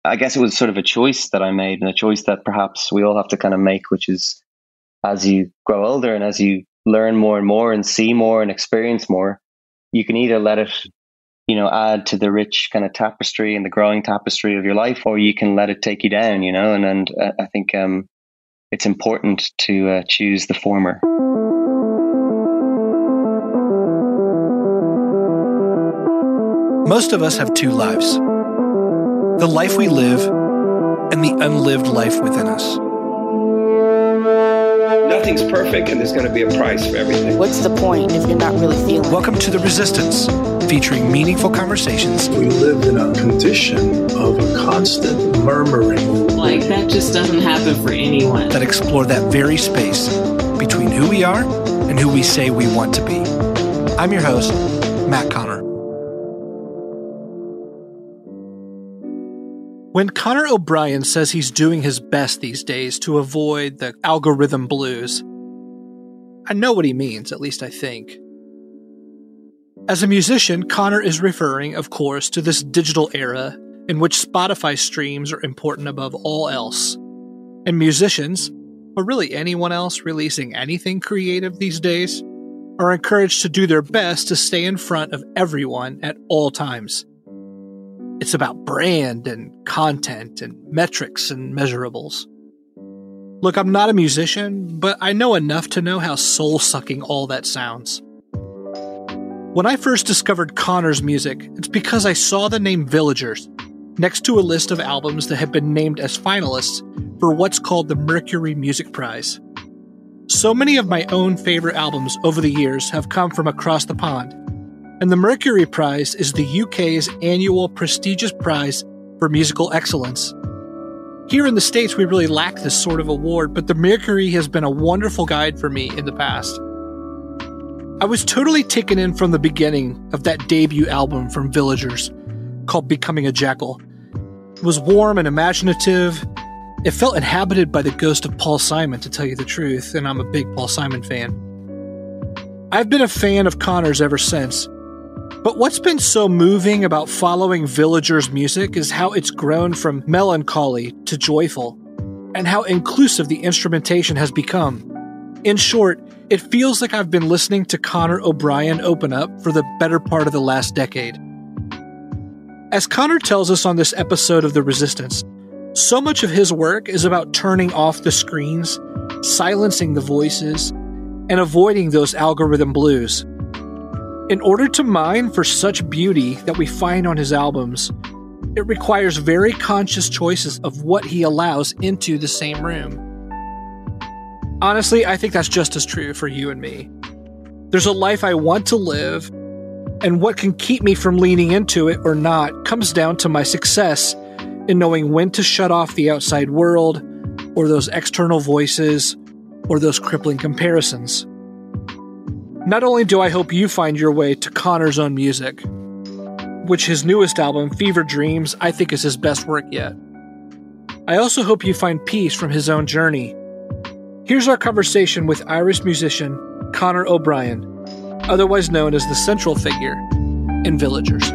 I guess it was sort of a choice that I made, and a choice that perhaps we all have to kind of make, which is as you grow older and as you learn more and more and see more and experience more, you can either let it, add to the rich kind of tapestry and the growing tapestry of your life, or you can let it take you down, and I think it's important to choose the former. Most of us have two lives. The life we live and the unlived life within us. Nothing's perfect, and there's going to be a price for everything. What's the point if you're not really feeling? Welcome to The Resistance, featuring meaningful conversations. We live in a condition of a constant murmuring. Like, that just doesn't happen for anyone. That explore that very space between who we are and who we say we want to be. I'm your host, Matt Connor. When Conor O'Brien says he's doing his best these days to avoid the algorithm blues, I know what he means, at least I think. As a musician, Conor is referring, of course, to this digital era in which Spotify streams are important above all else. And musicians, or really anyone else releasing anything creative these days, are encouraged to do their best to stay in front of everyone at all times. It's about brand and content and metrics and measurables. Look, I'm not a musician, but I know enough to know how soul-sucking all that sounds. When I first discovered Conor's music, it's because I saw the name Villagers next to a list of albums that have been named as finalists for what's called the Mercury Music Prize. So many of my own favorite albums over the years have come from across the pond. And the Mercury Prize is the UK's annual prestigious prize for musical excellence. Here in the States, we really lack this sort of award, but the Mercury has been a wonderful guide for me in the past. I was totally taken in from the beginning of that debut album from Villagers, called Becoming a Jackal. It was warm and imaginative. It felt inhabited by the ghost of Paul Simon, to tell you the truth, and I'm a big Paul Simon fan. I've been a fan of Conor's ever since. But what's been so moving about following Villagers' music is how it's grown from melancholy to joyful, and how inclusive the instrumentation has become. In short, it feels like I've been listening to Conor O'Brien open up for the better part of the last decade. As Conor tells us on this episode of The Resistance, so much of his work is about turning off the screens, silencing the voices, and avoiding those algorithm blues. In order to mine for such beauty that we find on his albums, it requires very conscious choices of what he allows into the same room. Honestly, I think that's just as true for you and me. There's a life I want to live, and what can keep me from leaning into it or not comes down to my success in knowing when to shut off the outside world, or those external voices, or those crippling comparisons. Not only do I hope you find your way to Conor's own music, which his newest album, Fever Dreams, I think is his best work yet, I also hope you find peace from his own journey. Here's our conversation with Irish musician Conor O'Brien, otherwise known as the central figure in Villagers.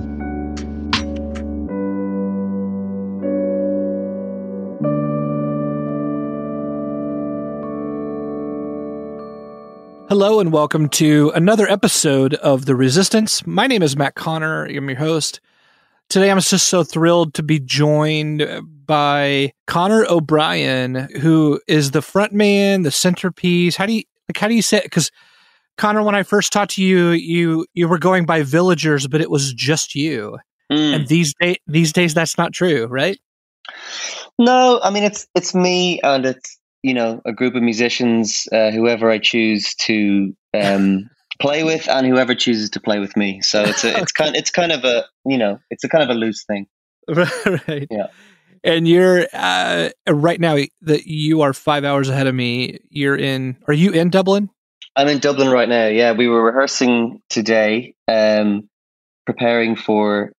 Hello and welcome to another episode of The Resistance. My name is Matt Connor. I'm your host. Today I'm just so thrilled to be joined by Conor O'Brien, who is the frontman, the centerpiece. How do you say it? Because Conor, when I first talked to you, you were going by Villagers, but it was just you. And these days that's not true, right? No, I mean it's me, and it's a group of musicians, whoever I choose to play with, and whoever chooses to play with me. So it's kind of a loose thing, right? Yeah. And you're right now that you are 5 hours ahead of me. Are you in Dublin? I'm in Dublin right now. Yeah, we were rehearsing today, preparing for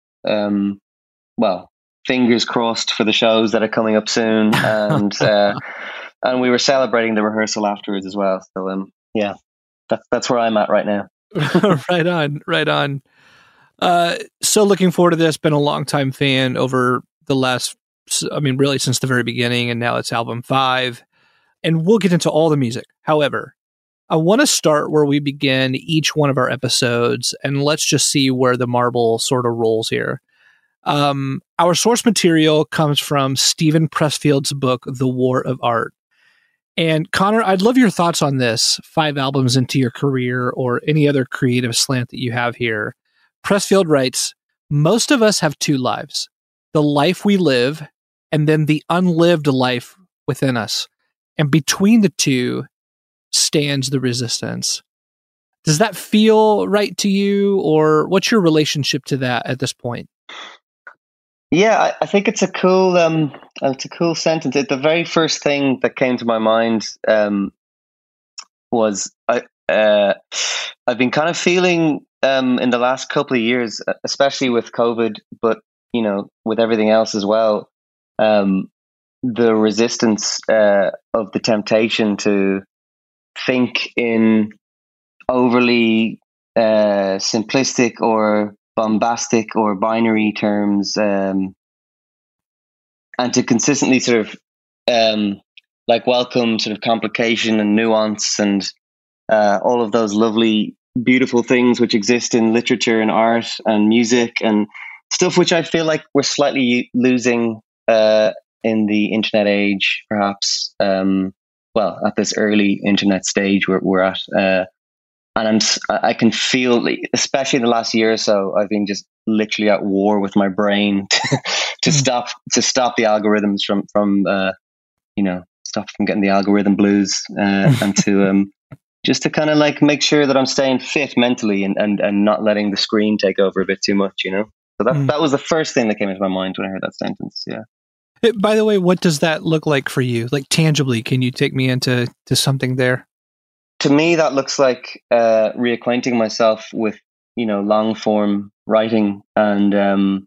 fingers crossed for the shows that are coming up soon, and. And we were celebrating the rehearsal afterwards as well. So, that's where I'm at right now. Right on. So looking forward to this. Been a longtime fan over the last, I mean, really since the very beginning, and now it's album 5. And we'll get into all the music. However, I want to start where we begin each one of our episodes, and let's just see where the marble sort of rolls here. Our source material comes from Steven Pressfield's book, The War of Art. And Connor, I'd love your thoughts on this 5 albums into your career or any other creative slant that you have here. Pressfield writes, most of us have 2 lives, the life we live and then the unlived life within us. And between the two stands the resistance. Does that feel right to you, or what's your relationship to that at this point? Yeah, I think it's a cool sentence. The very first thing that came to my mind was I've been kind of feeling in the last couple of years, especially with COVID, but with everything else as well, the resistance of the temptation to think in overly simplistic or bombastic or binary terms, and to consistently sort of welcome sort of complication and nuance and all of those lovely, beautiful things which exist in literature and art and music and stuff which I feel like we're slightly losing in the internet age, perhaps. At this early internet stage we're at. And I can feel, especially in the last year or so, I've been just literally at war with my brain to stop the algorithms from stop from getting the algorithm blues, and to just to kind of make sure that I'm staying fit mentally and not letting the screen take over a bit too much, So that was the first thing that came into my mind when I heard that sentence. Yeah. By the way, what does that look like for you? Like tangibly, can you take me into something there? To me, that looks like reacquainting myself with, long form writing and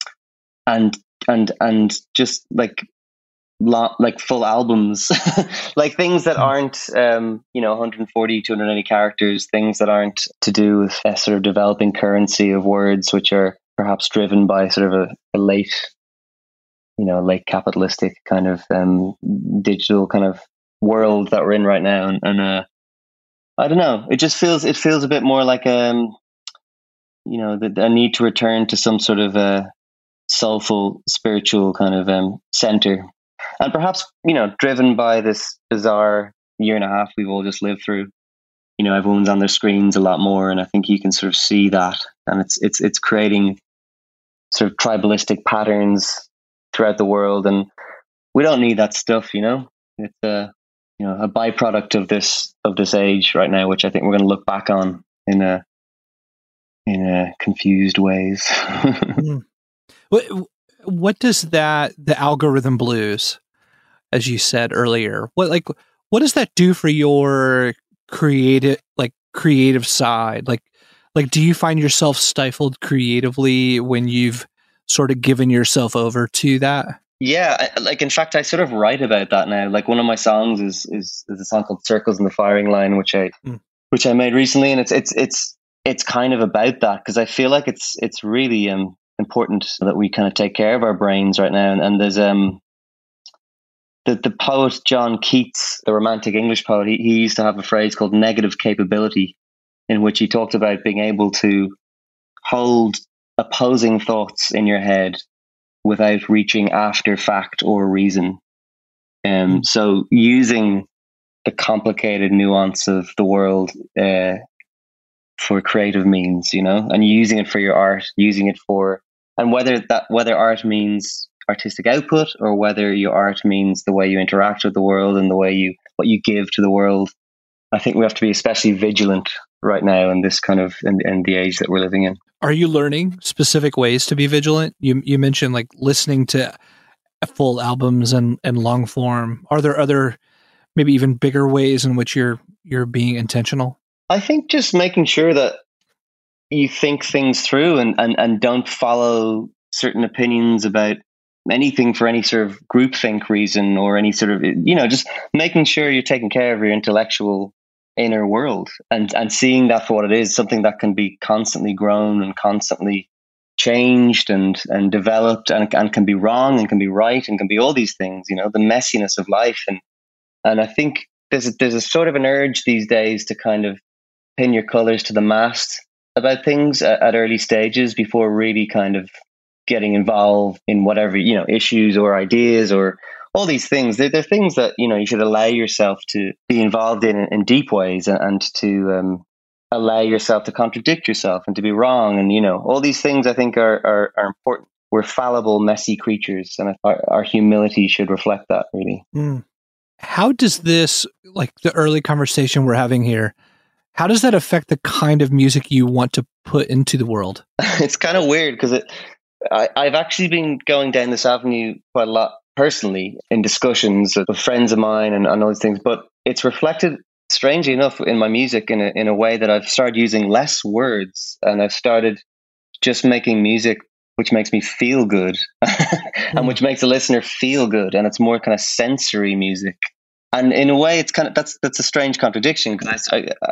just like full albums, like things that aren't 140, 280 characters, things that aren't to do with a sort of developing currency of words, which are perhaps driven by sort of a late capitalistic kind of digital kind of world that we're in right now, and I don't know. It feels a bit more like a need to return to some sort of soulful, spiritual kind of center, and perhaps driven by this bizarre year and a half we've all just lived through. Everyone's on their screens a lot more, and I think you can sort of see that, and it's creating sort of tribalistic patterns throughout the world, and we don't need that stuff. It's a byproduct of this age right now, which I think we're going to look back on in a confused ways. What does the algorithm blues, as you said earlier, what does that do for your creative side? Like do you find yourself stifled creatively when you've sort of given yourself over to that? Yeah, in fact, I sort of write about that now. Like one of my songs is a song called "Circles in the Firing Line," which I made recently, and it's kind of about that, because I feel like it's really important that we kind of take care of our brains right now. And there's the poet John Keats, the Romantic English poet. He used to have a phrase called negative capability, in which he talked about being able to hold opposing thoughts in your head without reaching after fact or reason. So using the complicated nuance of the world for creative means, and using it for your art, and whether art means artistic output or whether your art means the way you interact with the world and what you give to the world. I think we have to be especially vigilant right now in this kind of in the age that we're living in. Are you learning specific ways to be vigilant? You mentioned like listening to full albums and long form. Are there other, maybe even bigger ways in which you're being intentional? I think just making sure that you think things through and don't follow certain opinions about anything for any sort of groupthink reason or any sort of, just making sure you're taking care of your intellectual inner world and seeing that for what it is, something that can be constantly grown and constantly changed and developed and can be wrong and can be right and can be all these things, the messiness of life. And I think there's a sort of an urge these days to kind of pin your colors to the mast about things at early stages before really kind of getting involved in whatever, issues or ideas or all these things. They're things that, you should allow yourself to be involved in deep ways and to allow yourself to contradict yourself and to be wrong. And, all these things I think are important. We're fallible, messy creatures, and our humility should reflect that, really. Mm. How does this, like the early conversation we're having here, how does that affect the kind of music you want to put into the world? It's kind of weird because I've actually been going down this avenue quite a lot personally in discussions with friends of mine and all these things, but it's reflected, strangely enough, in my music in a way that I've started using less words, and I've started just making music which makes me feel good and which makes the listener feel good, and it's more kind of sensory music. And in a way, it's kind of that's a strange contradiction because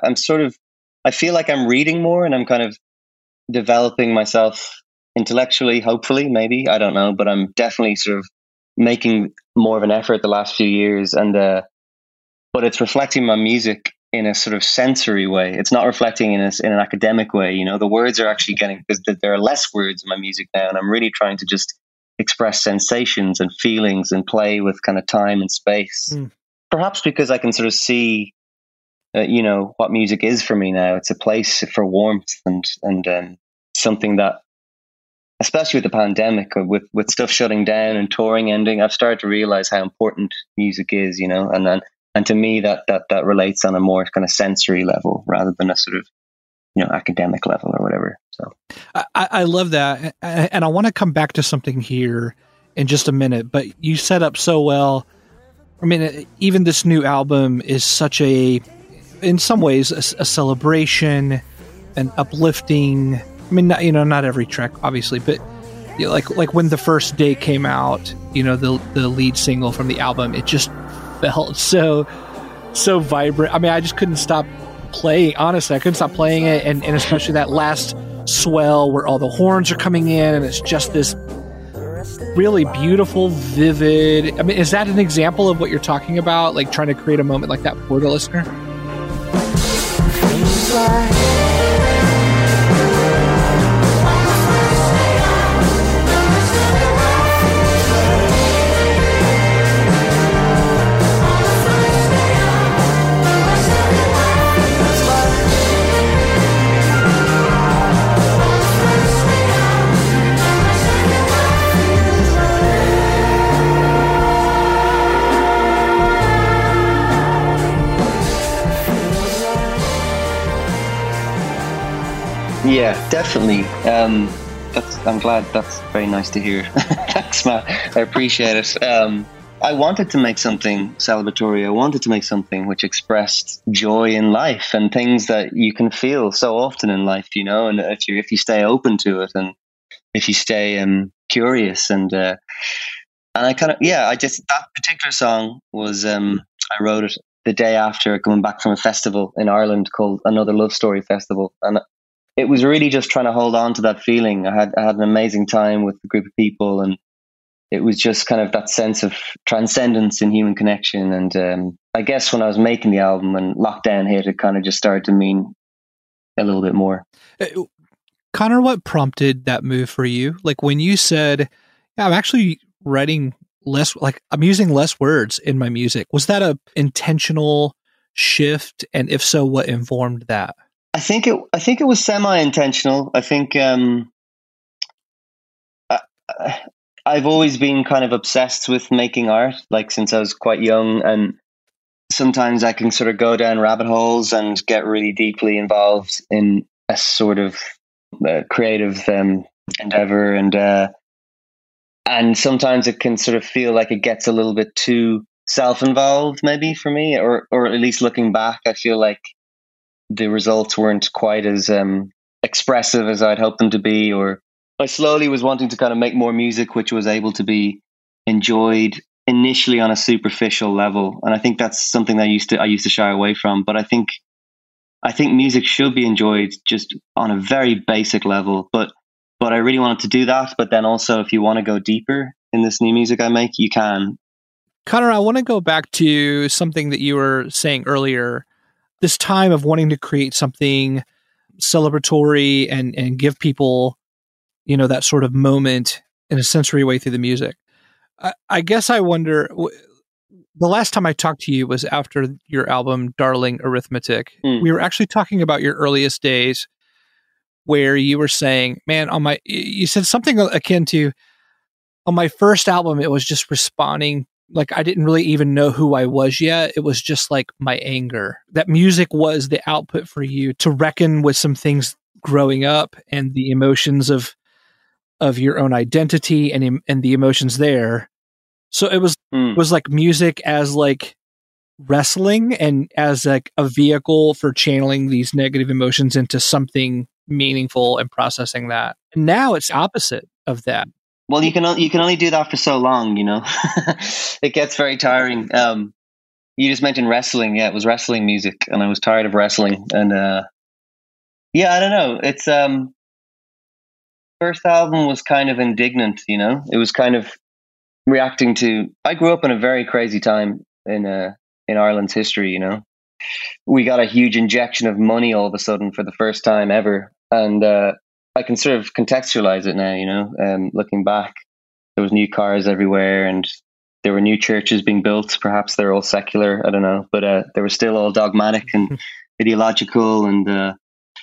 I feel like I'm reading more and I'm kind of developing myself intellectually, hopefully, maybe, I don't know, but I'm definitely sort of making more of an effort the last few years, and but it's reflecting my music in a sort of sensory way. It's not reflecting in an academic way. The words are actually because there are less words in my music now, and I'm really trying to just express sensations and feelings and play with kind of time and space. Perhaps because I can sort of see, what music is for me now. It's a place for warmth and something that, especially with the pandemic, with stuff shutting down and touring ending, I've started to realize how important music is, and to me that relates on a more kind of sensory level rather than a sort of, academic level or whatever. So I love that. And I want to come back to something here in just a minute, but you set up so well. I mean, even this new album is such in some ways, a celebration, an uplifting. I mean, not every track, obviously, but like when The First Day came out, the lead single from the album, it just felt so vibrant. I mean, I just couldn't stop playing. Honestly, I couldn't stop playing it, and especially that last swell where all the horns are coming in, and it's just this really beautiful, vivid. I mean, is that an example of what you're talking about? Like trying to create a moment like that for the listener? Yeah, definitely. I'm glad. That's very nice to hear. Thanks, Matt. I appreciate it. I wanted to make something celebratory. I wanted to make something which expressed joy in life and things that you can feel so often in life, and if you stay open to it and if you stay curious and I kind of that particular song was I wrote it the day after coming back from a festival in Ireland called Another Love Story Festival, and it was really just trying to hold on to that feeling. I had an amazing time with a group of people, and it was just kind of that sense of transcendence in human connection. And I guess when I was making the album and lockdown hit, it kind of just started to mean a little bit more. Connor, what prompted that move for you? Like when you said, yeah, I'm actually writing less, like I'm using less words in my music. Was that a intentional shift? And if so, what informed that? I think it was semi-intentional. I think I've always been kind of obsessed with making art, like since I was quite young, and sometimes I can sort of go down rabbit holes and get really deeply involved in a sort of creative endeavor, and sometimes it can sort of feel like it gets a little bit too self-involved, maybe for me, or at least looking back, I feel like the results weren't quite as expressive as I'd hoped them to be, or I slowly was wanting to kind of make more music which was able to be enjoyed initially on a superficial level, and I think that's something that I used to shy away from. But I think music should be enjoyed just on a very basic level, but But I really wanted to do that. But then also, if you want to go deeper in this new music I make, you can. Connor, I want to go back to something that you were saying earlier, this time of wanting to create something celebratory and give people, that sort of moment in a sensory way through the music. I guess I wonder, the last time I talked to you was after your album, Darling Arithmetic. We were actually talking about your earliest days where you were saying, man, you said something akin to, on my first album, it was just responding. Like, I didn't really even know who I was yet. It was just like my anger. That music was the output for you to reckon with some things growing up and the emotions of your own identity and the emotions there. So it was like music as like wrestling and as like a vehicle for channeling these negative emotions into something meaningful and processing that. And now it's opposite of that. Well, you can only do that for so long, It gets very tiring. You just mentioned wrestling. Yeah, it was wrestling music, and I was tired of wrestling. And I don't know. It's first album was kind of indignant. It was kind of reacting to. I grew up in a very crazy time in Ireland's history. We got a huge injection of money all of a sudden for the first time ever, and I can sort of contextualize it now, looking back. There was new cars everywhere and there were new churches being built. Perhaps they're all secular, I don't know. But they were still all dogmatic and ideological. And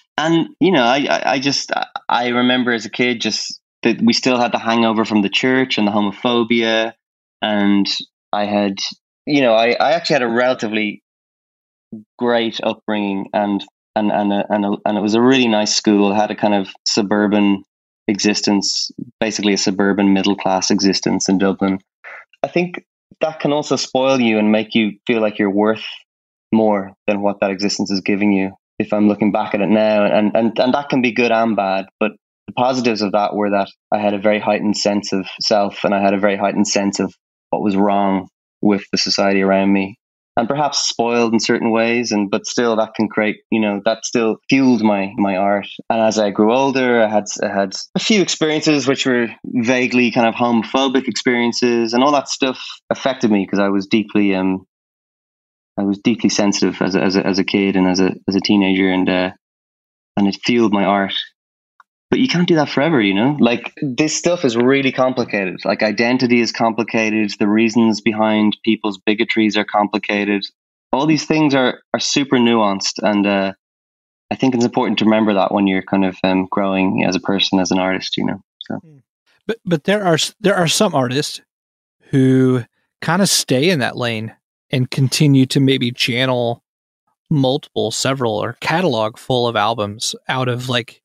I remember as a kid just that we still had the hangover from the church and the homophobia. And I had, I actually had a relatively great upbringing and it was a really nice school. It had a kind of suburban existence, basically a suburban middle class existence in Dublin. I think that can also spoil you and make you feel like you're worth more than what that existence is giving you. If I'm looking back at it now, and that can be good and bad, but the positives of that were that I had a very heightened sense of self, and I had a very heightened sense of what was wrong with the society around me. And perhaps spoiled in certain ways, but still that can create, that still fueled my art. And as I grew older, I had a few experiences which were vaguely kind of homophobic experiences, and all that stuff affected me because I was deeply sensitive as a kid and as a teenager, and it fueled my art. But you can't do that forever, Like, this stuff is really complicated. Like, identity is complicated. The reasons behind people's bigotries are complicated. All these things are super nuanced. And I think it's important to remember that when you're kind of growing as a person, as an artist, So. But there are some artists who kind of stay in that lane and continue to maybe channel several, or catalog full of albums out of like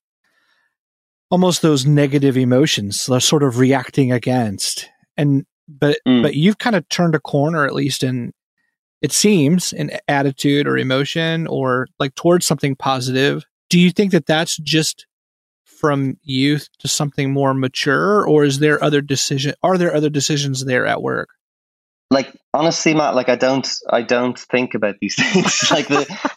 almost those negative emotions they're sort of reacting against. But you've kind of turned a corner, at least in, it seems, in attitude or emotion or like towards something positive. Do you think that that's just from youth to something more mature, or are there other decisions there at work? Like, honestly, Matt, like I don't think about these things. Like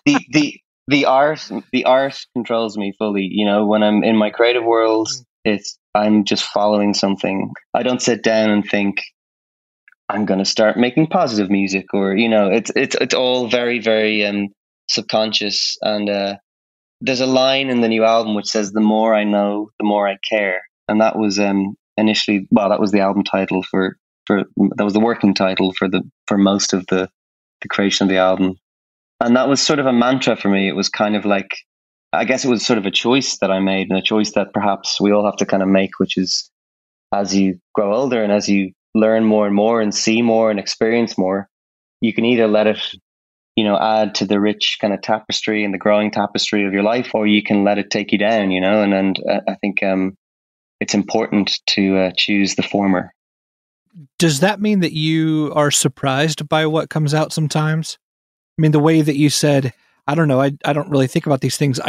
the art controls me fully. When I'm in my creative world, I'm just following something. I don't sit down and think I'm going to start making positive music, or it's all very, very subconscious. And there's a line in the new album which says, "The more I know, the more I care," and that was initially, that was the album title that was the working title for most of the creation of the album. And that was sort of a mantra for me. It was kind of like, I guess it was sort of a choice that I made, and a choice that perhaps we all have to kind of make, which is, as you grow older and as you learn more and more and see more and experience more, you can either let it, add to the rich kind of tapestry and the growing tapestry of your life, or you can let it take you down, and I think it's important to choose the former. Does that mean that you are surprised by what comes out sometimes? I mean, the way that you said, I don't know, I don't really think about these things.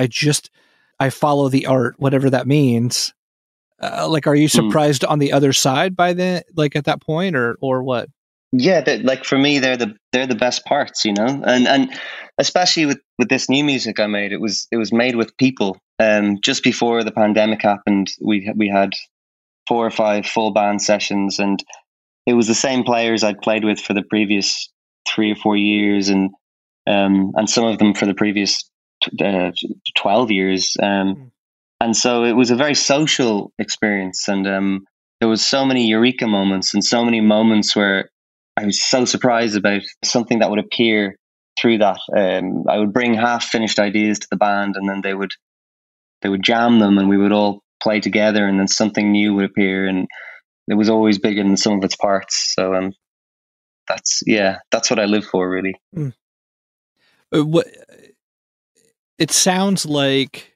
I follow the art, whatever that means. Like, are you surprised on the other side by at that point, or what? yeah, like for me, they're the best parts, you know, and especially with this new music I made, it was made with people. Just before the pandemic happened, we had 4 or 5 full band sessions, and it was the same players I'd played with for the previous 3 or 4 years, and some of them for the previous 12 years. And so it was a very social experience, and there was so many eureka moments and so many moments where I was so surprised about something that would appear through that. I would bring half finished ideas to the band, and then they would jam them, and we would all play together, and then something new would appear, and it was always bigger than some of its parts. So that's what I live for, really. What it sounds like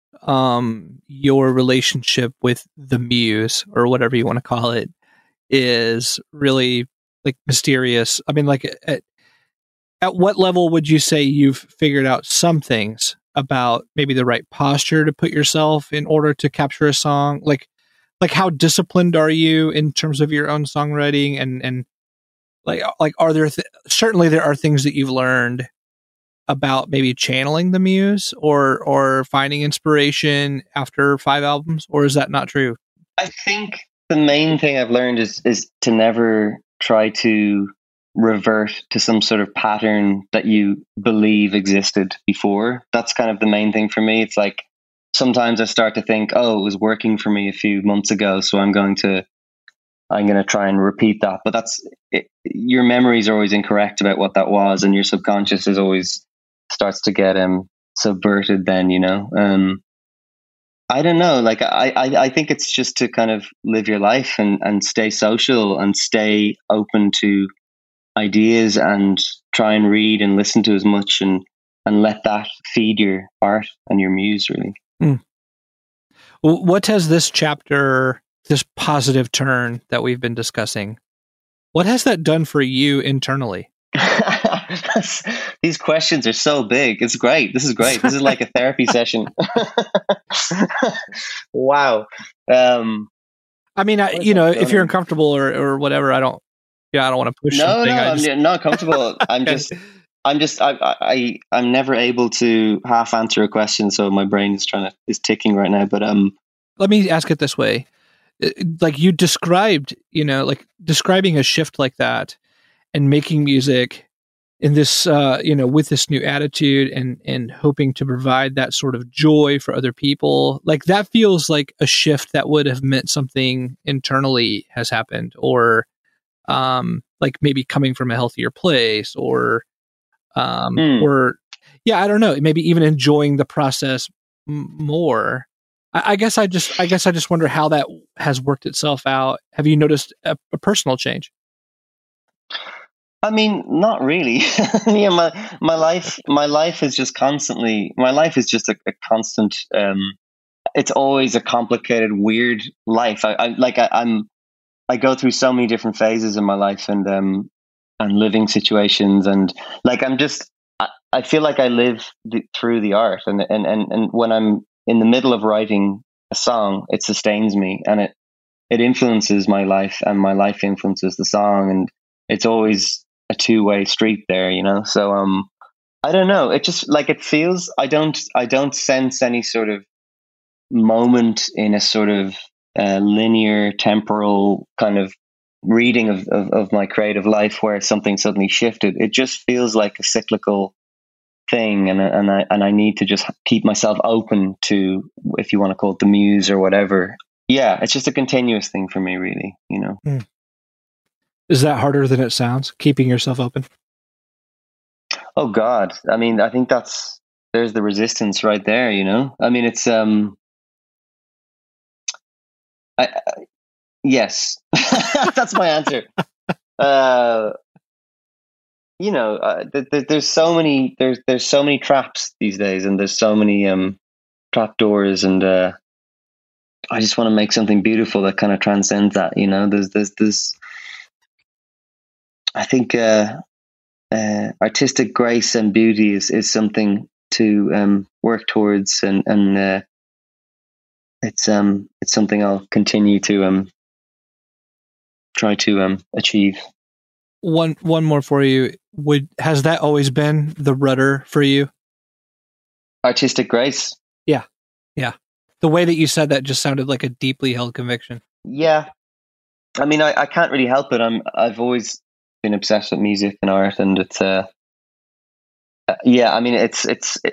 your relationship with the muse, or whatever you want to call it, is really like mysterious. I mean, like at what level would you say you've figured out some things about maybe the right posture to put yourself in order to capture a song? Like how disciplined are you in terms of your own songwriting? And like are there certainly there are things that you've learned about maybe channeling the muse or finding inspiration after 5 albums, or is that not true? I think the main thing I've learned is to never try to revert to some sort of pattern that you believe existed before. That's kind of the main thing for me. It's like sometimes I start to think, oh, it was working for me a few months ago, so I'm going to try and repeat that. But your memories are always incorrect about what that was, and your subconscious is always starts to get subverted then, you know. I don't know, like I think it's just to kind of live your life and stay social and stay open to ideas and try and read and listen to as much and let that feed your art and your muse, really. What has this chapter, this positive turn that we've been discussing, what has that done for you internally? These questions are so big. It's great. This is great. This is like a therapy session. Wow. I mean, if you're uncomfortable or whatever, I don't want to push something. I'm not comfortable. I'm I'm never able to half answer a question, so my brain is ticking right now. But let me ask it this way: like you described, like describing a shift like that and making music in this, with this new attitude and hoping to provide that sort of joy for other people, like that feels like a shift that would have meant something internally has happened, or like maybe coming from a healthier place, or I don't know, maybe even enjoying the process more. I guess I just wonder how that has worked itself out. Have you noticed a personal change? I mean, not really. Yeah, my life is just constantly. My life is just a constant. It's always a complicated, weird life. I go through so many different phases in my life and living situations, and like I feel like I live through the art, and when I'm in the middle of writing a song, it sustains me, and it influences my life, and my life influences the song, and it's always a two-way street there, you know. So I don't know, it just like it feels, I don't sense any sort of moment in a sort of linear temporal kind of reading of my creative life where something suddenly shifted. It just feels like a cyclical thing, and I need to just keep myself open to, if you want to call it the muse or whatever. Yeah, it's just a continuous thing for me, really, you know. Is that harder than it sounds, keeping yourself open? Oh God, I mean, I think there's the resistance right there, you know. I mean, it's yes. That's my answer. There's so many traps these days, and there's so many trap doors, and I just want to make something beautiful that kind of transcends that, you know. There's I think artistic grace and beauty is something to work towards, and it's something I'll continue to try to achieve. One more for you. Has that always been the rudder for you? Artistic grace. Yeah. The way that you said that just sounded like a deeply held conviction. Yeah. I mean, I can't really help it. I've always been obsessed with music and art, and it's yeah. I mean, it's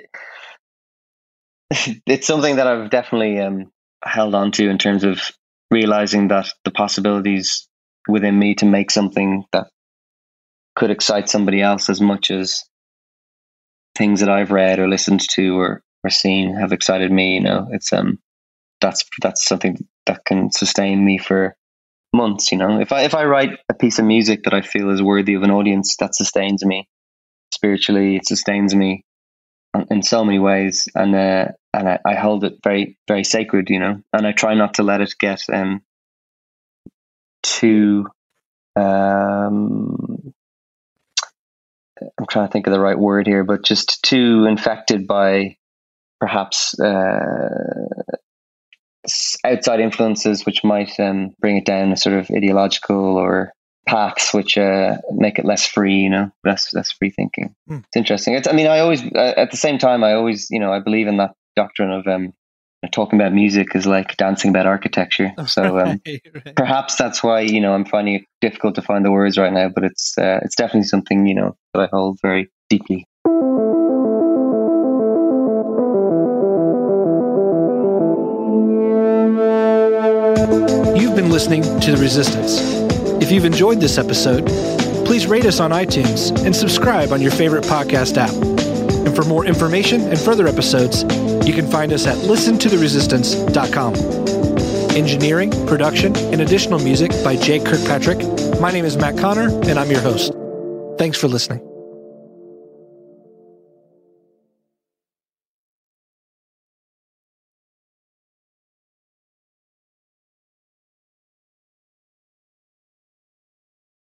something that I've definitely held on to in terms of realizing that the possibilities within me to make something that could excite somebody else as much as things that I've read or listened to or seen have excited me. You know, it's that's something that can sustain me for months. You know, if I write a piece of music that I feel is worthy of an audience, that sustains me spiritually. It sustains me in so many ways, and I hold it very, very sacred. You know, and I try not to let it get too. I'm trying to think of the right word here, but just too infected by perhaps outside influences which might bring it down a sort of ideological or paths which make it less free, you know, less free thinking. It's interesting. I always, at the same time, I always, you know, I believe in that doctrine of talking about music is like dancing about architecture. So right. Perhaps that's why, you know, I'm finding it difficult to find the words right now, but it's definitely something, you know, that I hold very deeply. You've been listening to The Resistance. If you've enjoyed this episode, please rate us on iTunes and subscribe on your favorite podcast app. And for more information and further episodes, you can find us at listentotheresistance.com. Engineering, production, and additional music by Jake Kirkpatrick. My name is Matt Connor, and I'm your host. Thanks for listening.